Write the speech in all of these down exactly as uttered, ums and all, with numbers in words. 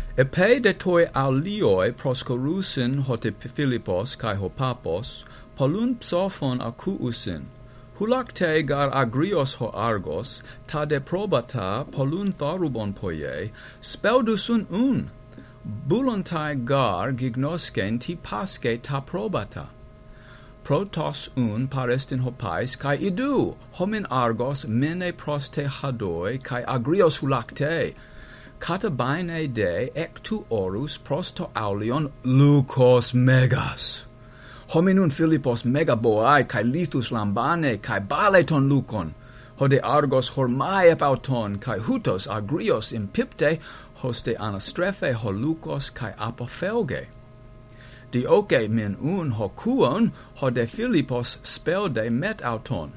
Epe de toi aulioi proscorusin hote Philippos kai ho papos, polun psophon akousin. Hulakte gar agrios ho argos, ta de probata polun thorubon poie, speldusun un. Bulontai gar gignosken ti pasce ta probata. Protos un parestin hopais kai idu, homin argos mene proste hadoi kai agrios hulakte. Katabaine de ectu orus prosto aulion lukos megas. Hominun Philippos megaboai kai lithus lambane kai baleton lukon. Hode argos hormai epauton kai hutos agrios impipte hoste anastrefe holukos kai apophelge. Dioke min un hokuon hode Philippos spelde met auton.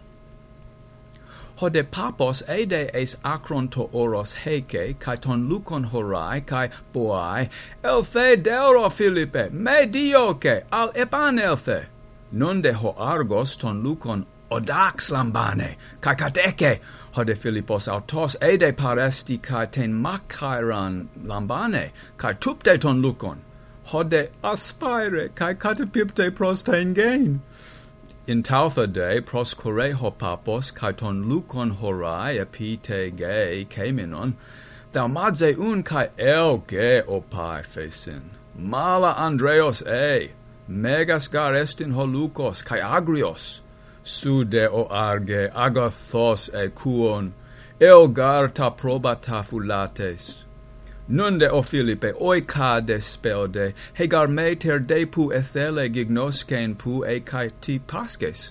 Hode papos ede eis akron to oros heke, kai ton lukon horai, kai boai, elthe deuro Philippe, me dioke, al epan elthe. Nonde ho argos ton lukon odax lambane, kai kateke, hode Philippos autos ede paresti kai ten makairan lambane, kai tupte ton lukon. Hode aspire, kai katepipte prosten gain. In tautha de pros kore ho papos kai ton lukon horai epite ge kemenon, thou madze un kai el ge opai fesin. Mala Andreos e, megas gar estin ho lukos kai agrios, sude o arge agathos e kuon, el gar ta probata fulates. Nunde o Philippe oika despelde, hegar meter depu ethele gignosken pu e kai ti pasces.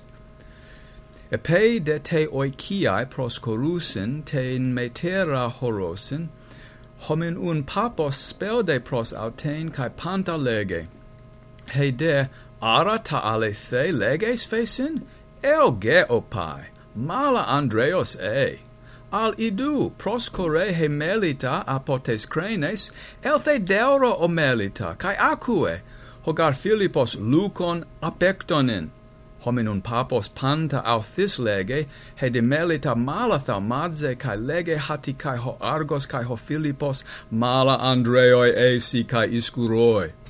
Epe de te oikiai proscorusin, ten metera horosin, homin un papos spelde pros autein kai panta lege. He de ara ta alethe leges fesin? El ge opai, mala Andreos e. Al idu pros kore he melita apotes crenes, elthe deuro o melita, kai acue, hogar Philippos lukon apectonin. Hominun papos panta authis lege, he de melita mala thau madze, kai lege hati kai ho argos kai ho Philippos mala Andreoi esi kai iskuroi.